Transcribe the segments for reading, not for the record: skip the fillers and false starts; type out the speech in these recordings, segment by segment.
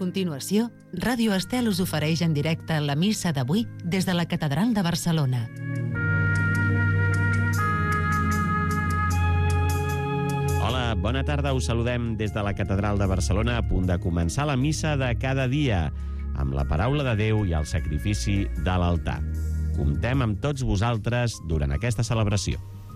continuació, Ràdio Estel us ofereix en directe la missa d'avui des de la Catedral de Barcelona. Hola, bona tarda. Us saludem des de la Catedral de Barcelona, a punt de començar la missa de cada dia, amb la paraula de Déu i el sacrifici de l'altar. Comptem amb tots vosaltres durant aquesta celebració.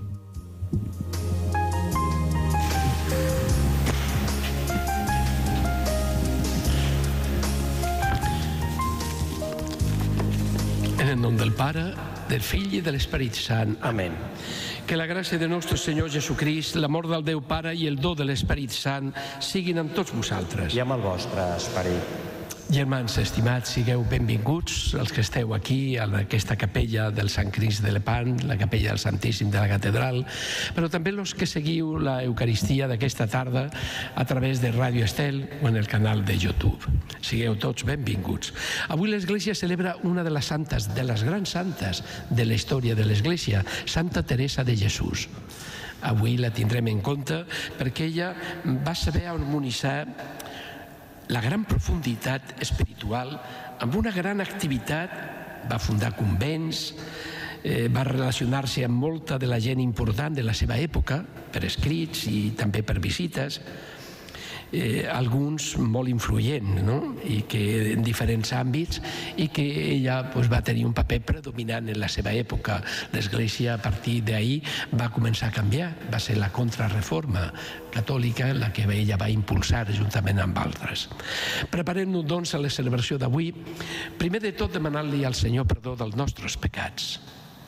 En el nom del Pare, del Fill i de l'Esperit Sant. Amén. Que la gràcia de nostre Senyor Jesucrist, l'amor del Déu Pare i el do de l'Esperit Sant siguin amb tots vosaltres. I amb el vostre esperit. Germans estimats, sigueu benvinguts els que esteu aquí en aquesta capella del Sant Crist de Lepant, la capella del Santíssim de la Catedral, però també els que seguiu la Eucaristia d'aquesta tarda a través de Ràdio Estel o en el canal de YouTube. Sigueu tots benvinguts. Avui l'Església celebra una de les santes, de les grans santes de la història de l'Església, Santa Teresa de Jesús. Avui la tindrem en compte perquè ella va saber harmonitzar la gran profunditat espiritual amb una gran activitat. Va fundar convents, va relacionar-se amb molta de la gent important de la seva època, per escrits i també per visites, alguns molt influents, no? I que en diferents àmbits, i que ella va tenir un paper predominant en la seva època. L'Església a partir d'ahir va començar a canviar, va ser la contrarreforma catòlica la que ella va impulsar juntament amb altres. Preparem-nos doncs a la celebració d'avui, primer de tot demanant-li al Senyor perdó dels nostres pecats.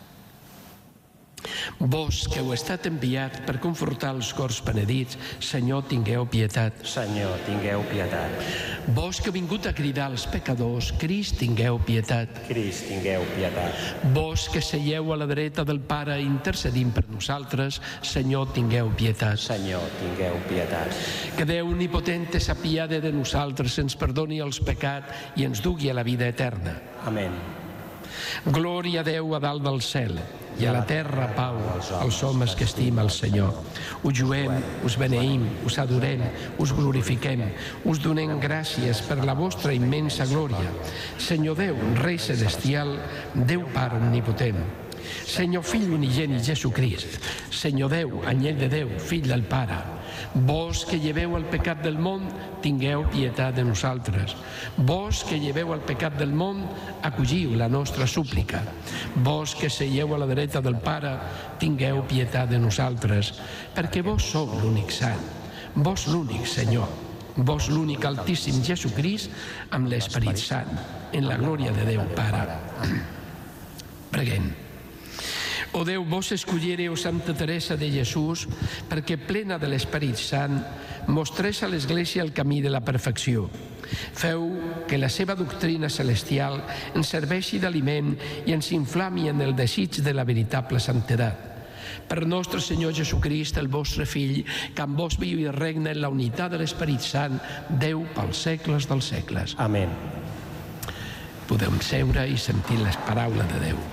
Vos que heu estat enviat per confortar els cors penedits, Senyor, tingueu pietat. Senyor, tingueu pietat. Vos que heu vingut a cridar als pecadors, Crist, tingueu pietat. Crist, tingueu pietat. Vos que seieu a la dreta del Pare intercedint per nosaltres, Senyor, tingueu pietat. Senyor, tingueu pietat. Que Déu omnipotent s'apiade de nosaltres, ens perdoni els pecats i ens dugui a la vida eterna. Amén. Glòria a Déu a dalt del cel i a la terra pau als homes que estima el Senyor. Us juem, us beneïm, us adorem, us glorifiquem, us donem gràcies per la vostra immensa glòria. Senyor Déu, Rei celestial, Déu Pare omnipotent, Senyor Fill unigènit Jesucrist, Senyor Déu, Anyell de Déu, Fill del Pare, vos que lleveu el pecat del món, tingueu pietat de nosaltres. Vos que lleveu el pecat del món, acolliu la nostra súplica. Vos que seieu a la dreta del Pare, tingueu pietat de nosaltres, perquè vos sou l'únic sant, vos l'únic Senyor, vos l'únic Altíssim Jesucrist, amb l'Esperit Sant, en la glòria de Déu Pare. Preguem. O Déu, vos escollireu Santa Teresa de Jesús perquè plena de l'Esperit Sant mostrés a l'Església el camí de la perfecció. Feu que la seva doctrina celestial ens serveixi d'aliment i ens inflami en el desig de la veritable santedat. Per nostre Senyor Jesucrist, el vostre Fill, que amb vos viu i regna en la unitat de l'Esperit Sant, Déu pels segles dels segles. Amén. Podem seure i sentir les paraules de Déu.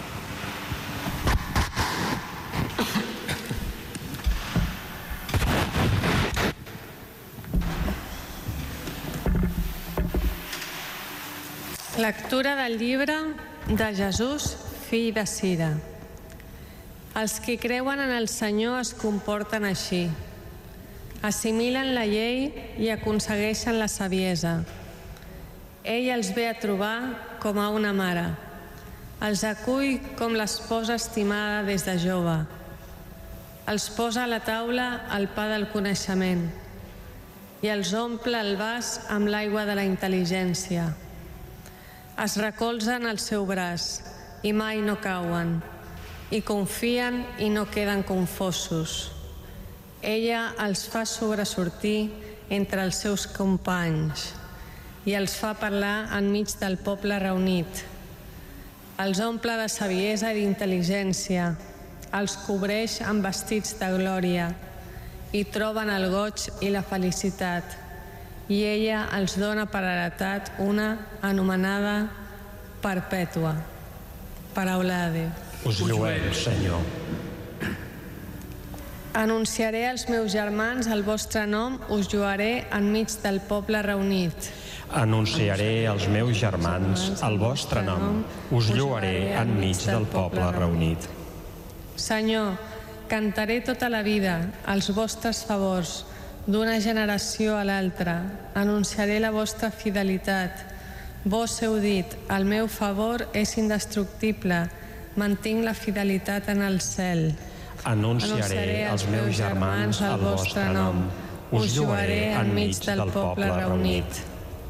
Lectura del llibre de Jesús, fill de Sira. Els que creuen en el Senyor es comporten així. Assimilen la llei i aconsegueixen la saviesa. Ell els ve a trobar com a una mare. Els acull com l'esposa estimada des de jove. Els posa a la taula el pa del coneixement i els omple el vas amb l'aigua de la intel·ligència. Es recolzen al seu braç i mai no cauen, i confien i no queden confosos. Ella els fa sobresortir entre els seus companys i els fa parlar enmig del poble reunit. Els omple de saviesa i d'intel·ligència, els cobreix amb vestits de glòria i troben el goig i la felicitat. I ella els dona per heretat una anomenada perpètua. Paraula de Déu. Us lluem, Senyor. Anunciaré als meus germans el vostre nom, us lloaré enmig del poble reunit. Anunciaré als meus germans el vostre nom, us lloaré enmig del poble reunit. Senyor, cantaré tota la vida els vostres favors, d'una generació a l'altra. Anunciaré la vostra fidelitat. Vos heu dit, el meu favor és indestructible, mantinc la fidelitat en el cel. Anunciaré als meus germans el vostre nom, us lloaré enmig del poble reunit.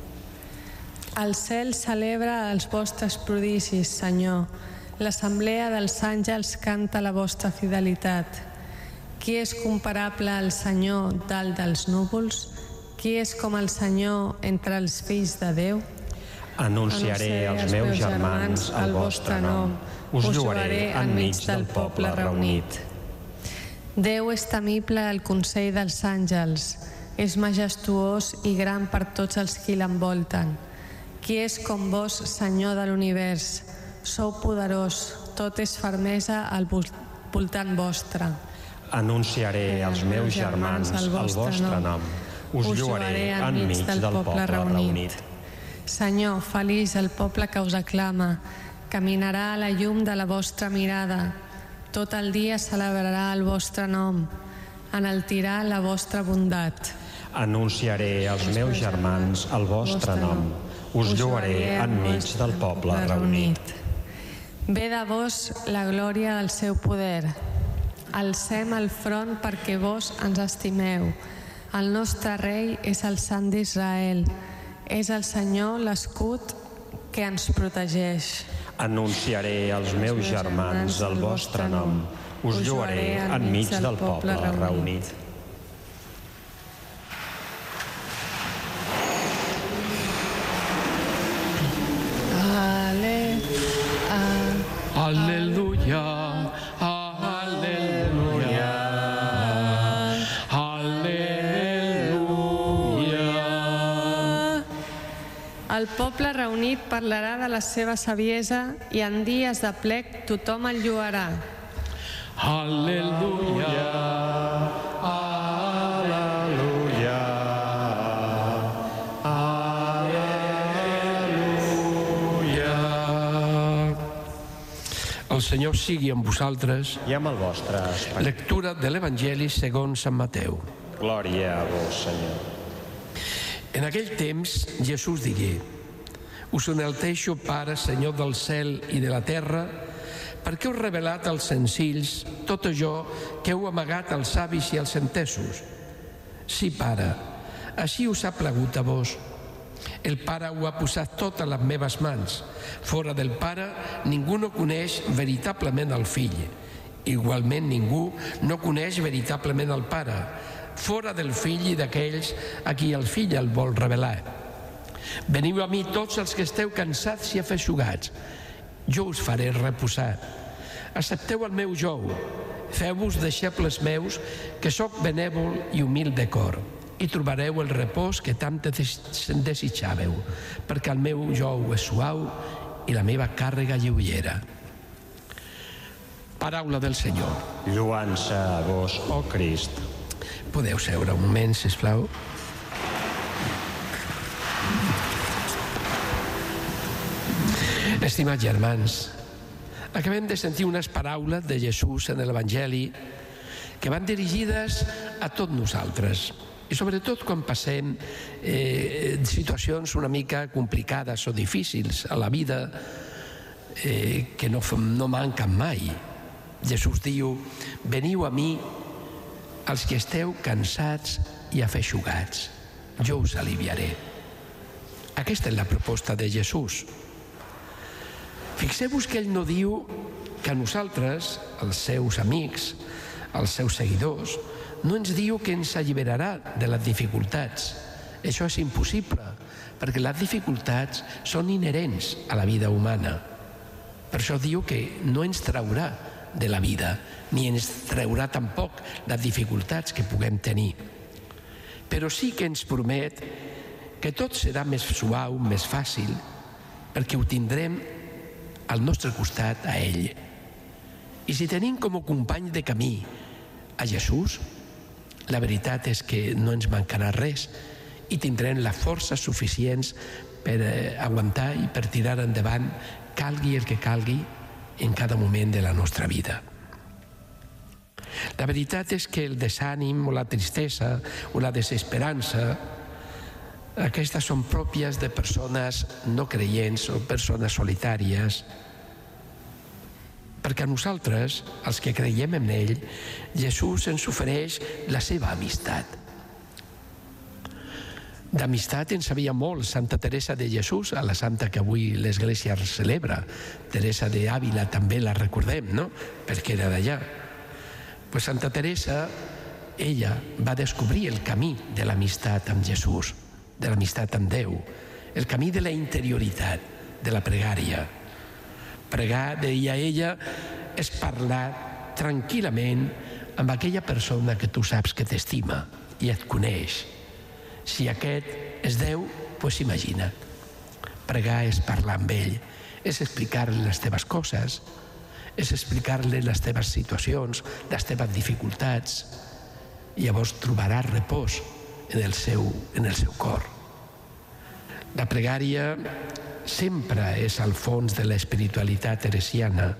El cel celebra els vostres prodigis, Senyor. L'assemblea dels àngels canta la vostra fidelitat. Qui és comparable al Senyor dalt dels núvols? Qui és com el Senyor entre els fills de Déu? Anunciaré als meus germans el vostre nom, us lloaré enmig del poble reunit. Déu és temible al consell dels àngels, és majestuós i gran per tots els qui l'envolten. Qui és com vos, Senyor de l'univers? Sou poderós, tot és fermesa al voltant vostre. Anunciaré als meus germans el vostre nom, us lloaré enmig del poble reunit. Senyor, feliç el poble que us aclama, caminarà a la llum de la vostra mirada. Tot el dia celebrarà el vostre nom, enaltirà la vostra bondat. Anunciaré als meus germans el vostre nom, us lloaré enmig del poble reunit. Ve de vos la glòria del seu poder. Alcem el front perquè vos ens estimeu. El nostre rei és el Sant d'Israel. És el Senyor l'escut que ens protegeix. Anunciaré als meus germans el vostre nom, us lloaré enmig del poble reunit. Aleluia, aleluia, aleluia. El poble reunit parlarà de la seva saviesa i en dies de plec tothom el lloarà. Aleluia, Aleluia, aleluia. El Senyor sigui amb vosaltres. i amb el vostre esperit. Lectura de l'Evangeli segons Sant Mateu. Glòria a vos, Senyor. En aquell temps, Jesús digué: us enalteixo, Pare, Senyor del cel i de la terra, perquè heu revelat als senzills tot allò que heu amagat als savis i als entesos. Sí, Pare, així us ha plagut a vos. El Pare ho ha posat tot a les meves mans. Fora del Pare, ningú no coneix veritablement el Fill. Igualment, ningú no coneix veritablement el Pare, fora del Fill i d'aquells a qui el Fill el vol revelar. Veniu a mi tots els que esteu cansats i afeixugats, jo us faré reposar. Accepteu el meu jou, feu-vos deixebles meus, que sóc benèvol i humil de cor, i trobareu el repòs que tant desitjàveu, perquè el meu jou és suau i la meva càrrega lleugera. Paraula del Senyor. Lloança a vos, ó Crist. Podeu seure un moment, sisplau. Estimats germans, acabem de sentir unes paraules de Jesús en l'Evangeli que van dirigides a tots nosaltres, i sobretot quan passem situacions una mica complicades o difícils a la vida que no manquen mai. Jesús diu: veniu a mi els que esteu cansats i afeixugats, jo us aliviaré. Aquesta és la proposta de Jesús. Fixeu-vos que ell no diu que a nosaltres, els seus amics, els seus seguidors, no ens diu que ens alliberarà de les dificultats. Això és impossible, perquè les dificultats són inherents a la vida humana. Per això diu que no ens traurà de la vida, ni ens traurà tampoc les dificultats que puguem tenir. Però sí que ens promet que tot serà més suau, més fàcil, perquè ho tindrem al nostre costat a ell. I si tenim com a company de camí a Jesús, la veritat és que no ens mancarà res i tindrem les forces suficients per aguantar i per tirar endavant, calgui el que calgui en cada moment de la nostra vida. La veritat és que el desànim o la tristesa o la desesperança, aquestes són pròpies de persones no creients o persones solitàries, perquè a nosaltres, els que creiem en ell, Jesús ens ofereix la seva amistat. D'amistat en sabia molt Santa Teresa de Jesús, a la santa que avui l'Església celebra. Teresa d'Àvila també la recordem, no?, perquè era d'allà. Pues Santa Teresa, ella va descobrir el camí de l'amistat amb Jesús, de l'amistat amb Déu, el camí de la interioritat, de la pregària. Pregar, deia ella, és parlar tranquil·lament amb aquella persona que tu saps que t'estima i et coneix. Si aquest és Déu, doncs imagina't. Pregar és parlar amb ell, és explicar-li les teves coses, és explicar-li les teves situacions, les teves dificultats. Llavors trobaràs repòs en el seu cor. La pregària sempre és al fons de l'espiritualitat teresiana.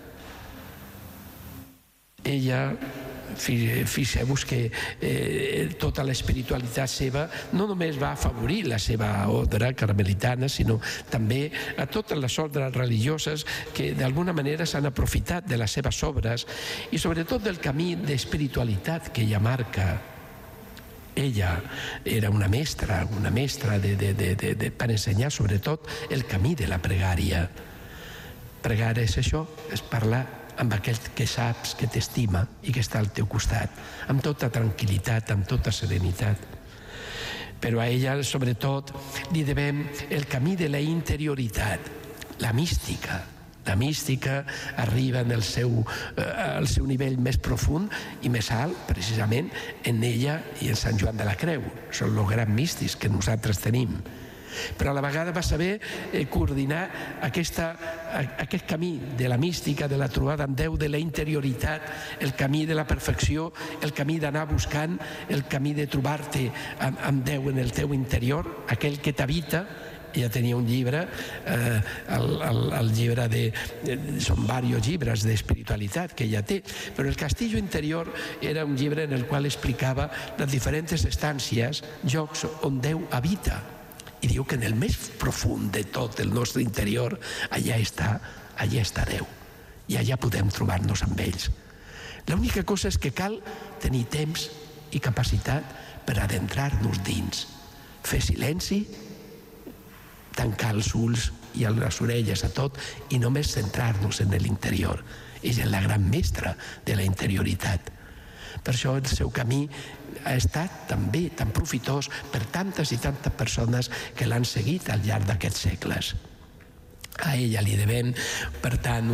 Ella, fixeu-vos que tota l'espiritualitat seva no només va afavorir la seva ordre carmelitana, sinó també a totes les ordres religioses que d'alguna manera s'han aprofitat de les seves obres i sobretot del camí d'espiritualitat que ella marca. Ella era una mestra per ensenyar sobretot el camí de la pregària. Pregar és això, és parlar amb aquell que saps, que t'estima i que està al teu costat, amb tota tranquil·litat, amb tota serenitat. Però a ella, sobretot, li devem el camí de la interioritat, la mística. La mística arriba al seu nivell més profund i més alt, precisament, en ella i en Sant Joan de la Creu. Són els grans místics que nosaltres tenim. Però a la vegada va saber coordinar aquest camí de la mística, de la trobada amb Déu, de la interioritat, el camí de la perfecció, el camí d'anar buscant, el camí de trobar-te amb Déu en el teu interior, aquell que t'habita. Ella tenia un llibre, el llibre són diversos llibres d'espiritualitat que ella té, però el Castillo Interior era un llibre en el qual explicava les diferents estàncies, llocs on Déu habita. I diu que en el més profund de tot el nostre interior, allà està Déu. I allà podem trobar-nos amb ells. L'única cosa és que cal tenir temps i capacitat per adentrar-nos dins. Fer silenci, tancar els ulls i les orelles a tot i només centrar-nos en l'interior. Ella és la gran mestra de la interioritat. Per això el seu camí ha estat també tan profitós per tantes i tantes persones que l'han seguit al llarg d'aquests segles. A ella li devem, per tant,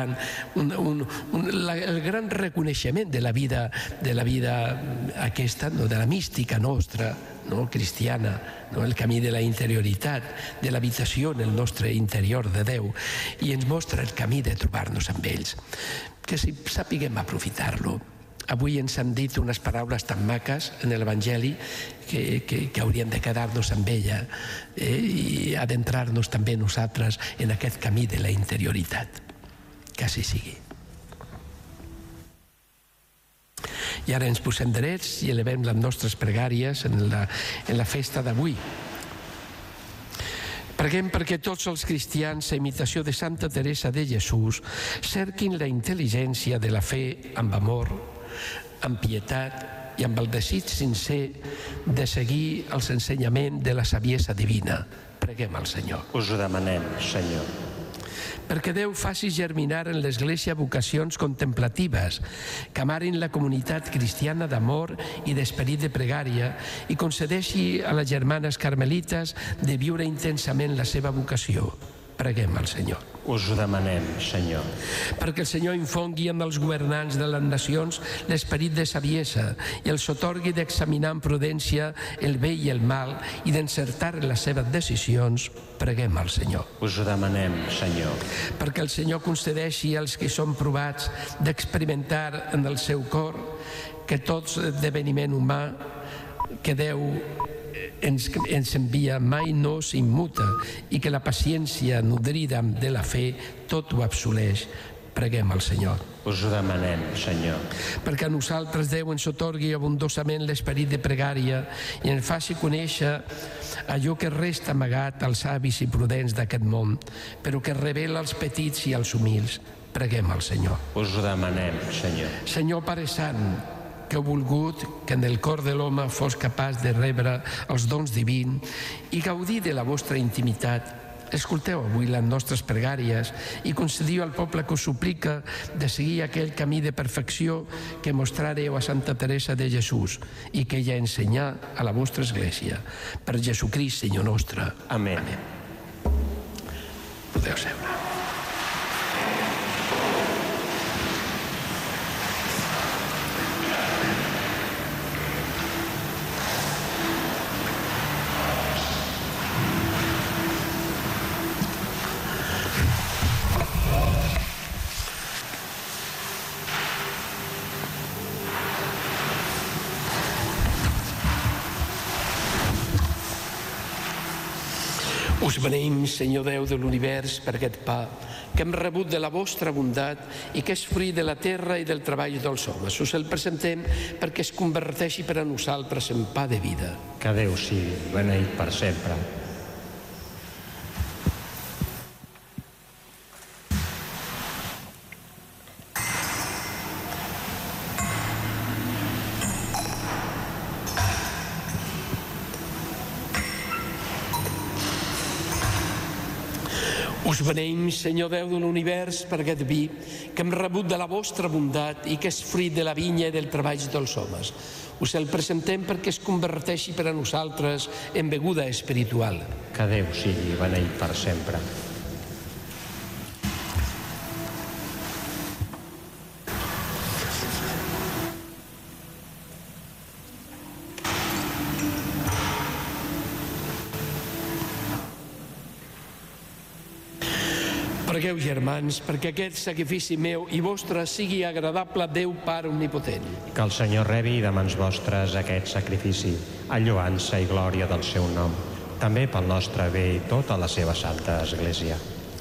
el gran reconeixement de la vida aquesta, de la mística nostra, cristiana, el camí de la interioritat, de l'habitació en el nostre interior de Déu, i ens mostra el camí de trobar-nos amb ells. Que sapiguem aprofitar-lo. Avui ens han dit unes paraules tan maques en l'Evangeli que hauríem de quedar-nos amb ella i adentrar-nos també nosaltres en aquest camí de la interioritat. Que així sigui. I ara ens posem drets i elevem les nostres pregàries en la festa d'avui. Preguem perquè tots els cristians, a imitació de Santa Teresa de Jesús, cerquin la intel·ligència de la fe amb amor, amb pietat i amb el desig sincer de seguir els ensenyaments de la saviesa divina. Preguem al Senyor. Us ho demanem, Senyor. Perquè Déu faci germinar en l'Església vocacions contemplatives que amarin la comunitat cristiana d'amor i d'esperit de pregària i concedeixi a les germanes carmelites de viure intensament la seva vocació. Preguem al Senyor. Us ho demanem, Senyor. Perquè el Senyor infongui amb els governants de les nacions l'esperit de saviesa i els atorgui d'examinar amb prudència el bé i el mal i d'encertar les seves decisions. Preguem al Senyor. Us ho demanem, Senyor. Perquè el Senyor concedeixi als que són provats d'experimentar en el seu cor que tot esdeveniment humà que Déu ens envia mai no s'immuta i que la paciència nodrida de la fe tot ho absoleix. Preguem al Senyor. Us ho demanem, Senyor. Perquè a nosaltres Déu ens atorgui abundosament l'esperit de pregària i ens faci conèixer allò que resta amagat als savis i prudents d'aquest món, però que revela als petits i als humils. Preguem al Senyor. Us ho demanem, Senyor. Senyor Pare Sant, que heu volgut que en el cor de l'home fos capaç de rebre els dons divins i gaudir de la vostra intimitat, escolteu avui les nostres pregàries i concediu al poble que us suplica de seguir aquell camí de perfecció que mostrareu a Santa Teresa de Jesús i que ella ensenyà a la vostra Església. Per Jesucrist, Senyor nostre. Amén. Podeu seure. Us beneïm, Senyor Déu de l'univers, per aquest pa que hem rebut de la vostra bondat i que és fruit de la terra i del treball dels homes. Us el presentem perquè es converteixi per a nosaltres en pa de vida. Que Déu sigui beneït per sempre. Us beneïm, Senyor Déu de l'univers, per aquest vi que hem rebut de la vostra bondat i que és fruit de la vinya i del treball dels homes. Us el presentem perquè es converteixi per a nosaltres en beguda espiritual. Que Déu sigui beneït per sempre. Pregueu, germans, perquè aquest sacrifici meu i vostre sigui agradable a Déu Pare Omnipotent. Que el Senyor rebi de mans vostres aquest sacrifici, en lloança i glòria del seu nom, també pel nostre bé i tota la seva santa Església.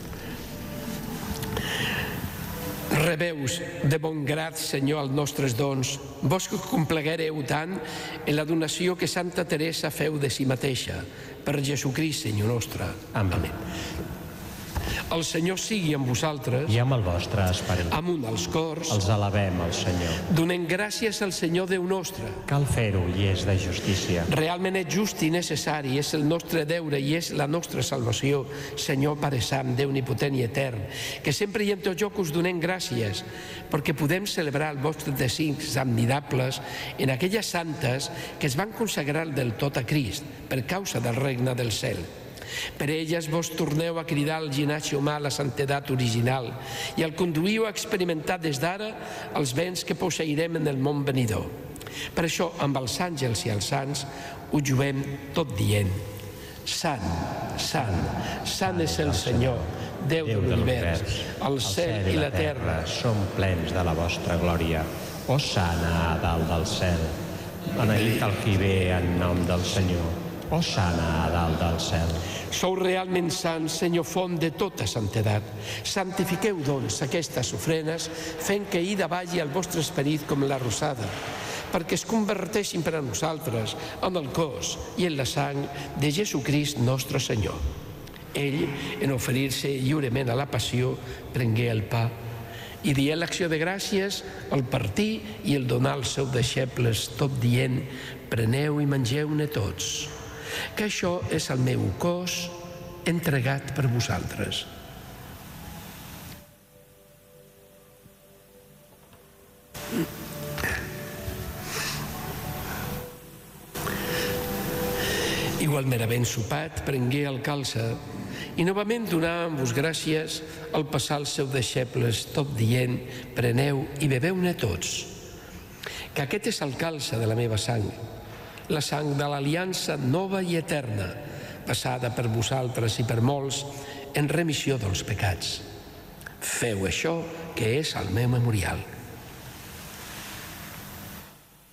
Rebeus de bon grat, Senyor, els nostres dons, vos que compleguereu tant en la donació que Santa Teresa feu de si mateixa, per Jesucrist, Senyor nostre. Amén. El Senyor sigui amb vosaltres. I amb el vostre esperit. Amunt els cors. Els alabem al Senyor. Donem gràcies al Senyor Déu nostre. Cal fer-ho i és de justícia. Realment és just i necessari, és el nostre deure i és la nostra salvació, Senyor Pare Sant, Déu omnipotent i etern, que sempre i en tot lloc us donem gràcies, perquè podem celebrar els vostres designis admirables en aquelles santes que es van consagrar del tot a Crist per causa del regne del cel. Per elles vos torneu a cridar al llinatge humà la santedat original i el conduïu a experimentar des d'ara els béns que posseirem en el món venidor. Per això, amb els àngels i els sants, ho juguem tot dient: Sant, Sant, Sant és el Senyor, Déu de l'univers. El cel i la terra són plens de la vostra glòria. Hosanna a dalt del cel. Beneït el qui ve en nom del Senyor. Hosanna a dalt del cel. Sou realment sants, Senyor, font de tota santedat. Santifiqueu, doncs, aquestes ofrenes, fent que hi davalli el vostre esperit com la rosada, perquè es converteixin per a nosaltres en el cos i en la sang de Jesucrist nostre Senyor. Ell, en oferir-se lliurement a la passió, prengué el pa i dient l'acció de gràcies, el partir i el donar als seus deixebles, tot dient: preneu i mengeu-ne tots, que això és el meu cos entregat per vosaltres. Igualment, havent sopat, prengué el calze i novament donàvem-vos gràcies al passar els seus deixebles, tot dient: preneu i beveu-ne tots, que aquest és el calze de la meva sang, la sang de l'aliança nova i eterna, passada per vosaltres i per molts en remissió dels pecats. Feu això, que és el meu memorial.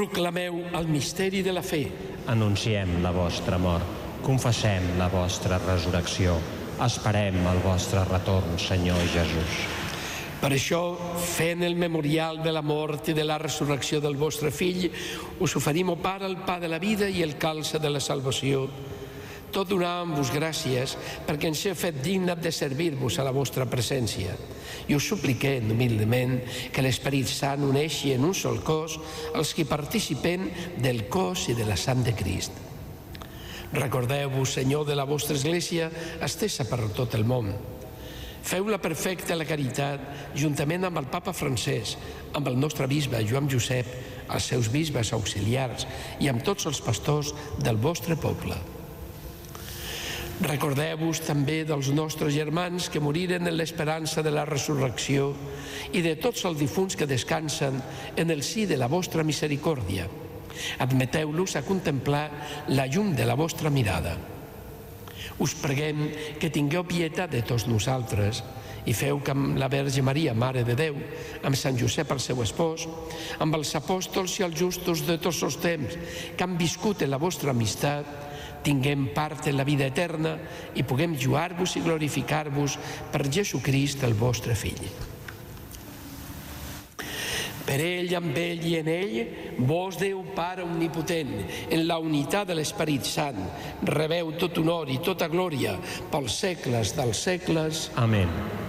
Proclameu el misteri de la fe. Anunciem la vostra mort, confessem la vostra resurrecció, esperem el vostre retorn, Senyor Jesús. Per això, fent el memorial de la mort i de la resurrecció del vostre Fill, us oferim, o Pare, el pa de la vida i el calze de la salvació. Tot donant-vos gràcies perquè ens heu fet digne de servir-vos a la vostra presència. I us supliquem humilment que l'Esperit Sant uneixi en un sol cos els que participen del cos i de la sang de Crist. Recordeu-vos, Senyor, de la vostra Església estesa per tot el món. Feu-la perfecta la caritat, juntament amb el Papa Francesc, amb el nostre bisbe Joan Josep, els seus bisbes auxiliars i amb tots els pastors del vostre poble. Recordeu-vos també dels nostres germans que moriren en l'esperança de la resurrecció i de tots els difunts que descansen en el si de la vostra misericòrdia. Admeteu-los a contemplar la llum de la vostra mirada. Us preguem que tingueu pietat de tots nosaltres i feu que amb la Verge Maria, Mare de Déu, amb Sant Josep, el seu espòs, amb els apòstols i els justos de tots els temps que han viscut en la vostra amistat, tinguem part en la vida eterna i puguem lluar-vos i glorificar-vos per Jesucrist, el vostre Fill. Per ell, amb ell i en ell, vos, Déu Pare omnipotent, en la unitat de l'Esperit Sant, rebeu tot honor i tota glòria pels segles dels segles. Amén.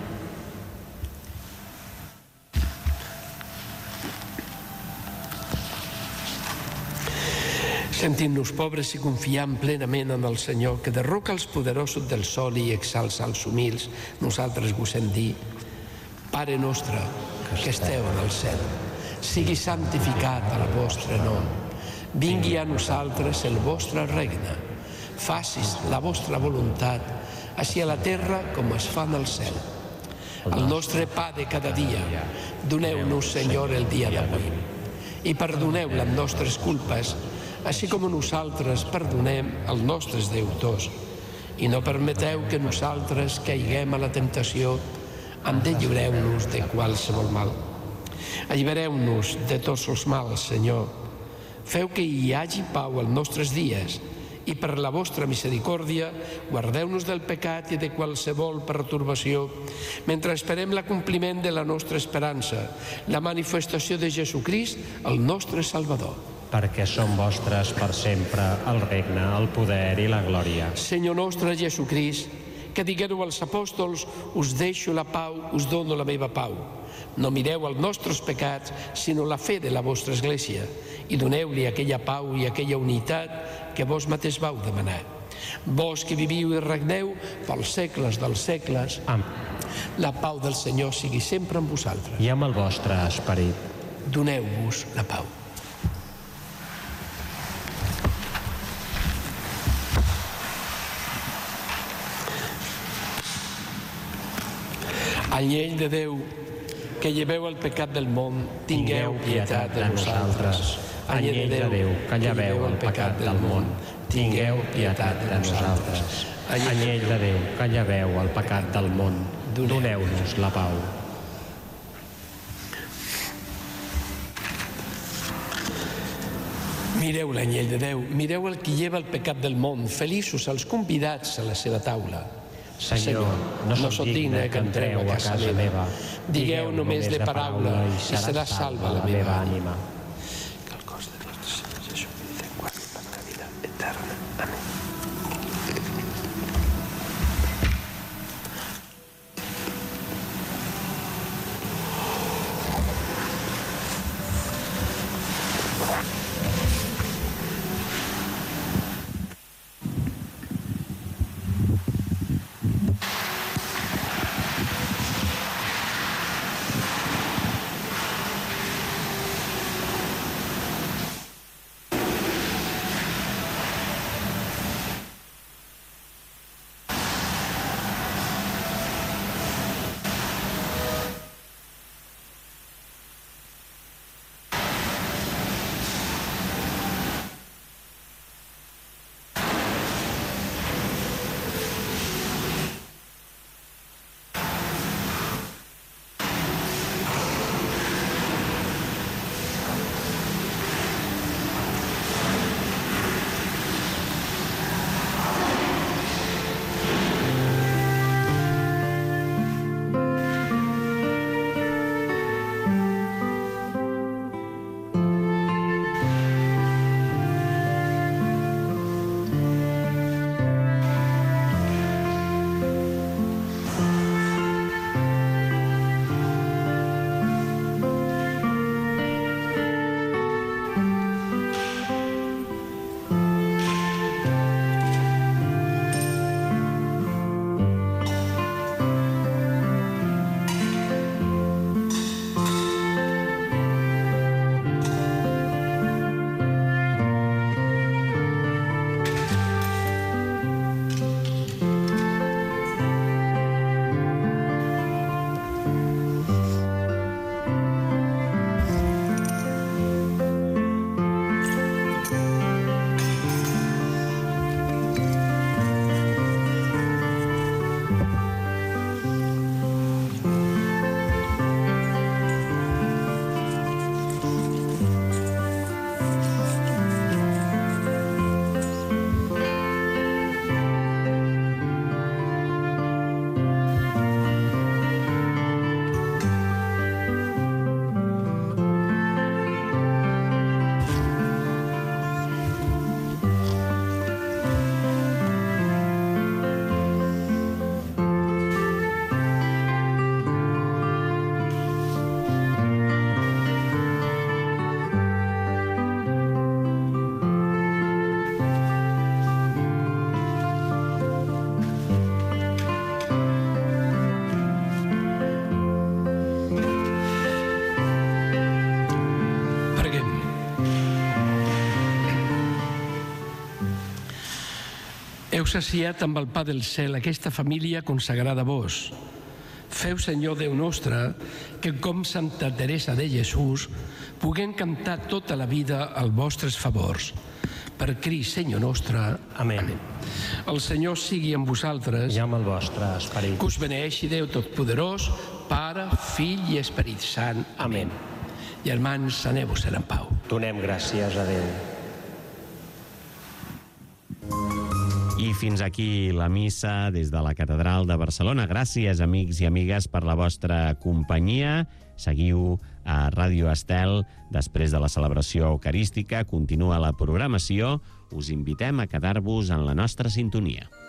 Sentint-nos pobres i confiant plenament en el Senyor, que derroca els poderosos del sol i exalça els humils, nosaltres vos hem dit: Pare nostre, que esteu en el cel, sigui santificat el vostre nom. Vingui a nosaltres el vostre regne. Facis la vostra voluntat, així a la terra com es fa en el cel. El nostre pa de cada dia, doneu-nos, Senyor, el dia d'avui. I perdoneu les nostres culpes, així com nosaltres perdonem els nostres deutors. I no permeteu que nosaltres caiguem a la temptació, lliureu-nos de qualsevol mal. Allibereu-nos de tots els mals, Senyor. Feu que hi hagi pau als nostres dies i per la vostra misericòrdia guardeu-nos del pecat i de qualsevol pertorbació mentre esperem l'acompliment de la nostra esperança, la manifestació de Jesucrist, el nostre Salvador. Perquè són vostres per sempre el regne, el poder i la glòria. Senyor nostre Jesucrist, que digueu als apòstols: us deixo la pau, us dono la meva pau. No mireu els nostres pecats, sinó la fe de la vostra Església, i doneu-li aquella pau i aquella unitat que vos mateix vau demanar. Vos que viviu i regneu pels segles dels segles. Amén. La pau del Senyor sigui sempre amb vosaltres. I amb el vostre esperit. Doneu-vos la pau. Anyell de Déu, que lleveu el pecat del món, tingueu pietat de nosaltres. Anyell de Déu, que lleveu el pecat del món, tingueu pietat de nosaltres. Anyell de Déu, que lleveu el pecat del món, doneu-nos la pau. Mireu l'anyell de Déu, mireu el que lleva el pecat del món, feliços els convidats a la seva taula. Senyor, no sóc digne que entreu a casa meva. Digueu només de paraula i serà salva la meva ànima. Que el cos de nostre Senyor Jesucrist en guardi per la vida eterna. Amén. Heu saciat amb el pa del cel aquesta família consagrada a vos. Feu, Senyor Déu nostre, que com Santa Teresa de Jesús puguem cantar tota la vida als vostres favors. Per Crist, Senyor nostre. Amén. El Senyor sigui amb vosaltres. I amb el vostre esperit. Que us beneeixi Déu Totpoderós, Pare, Fill i Esperit Sant. Amén. Germans, aneu-vos en pau. Donem gràcies a Déu. I fins aquí la missa des de la Catedral de Barcelona. Gràcies, amics i amigues, per la vostra companyia. Seguiu a Ràdio Estel. Després de la celebració eucarística, continua la programació. Us invitem a quedar-vos en la nostra sintonia.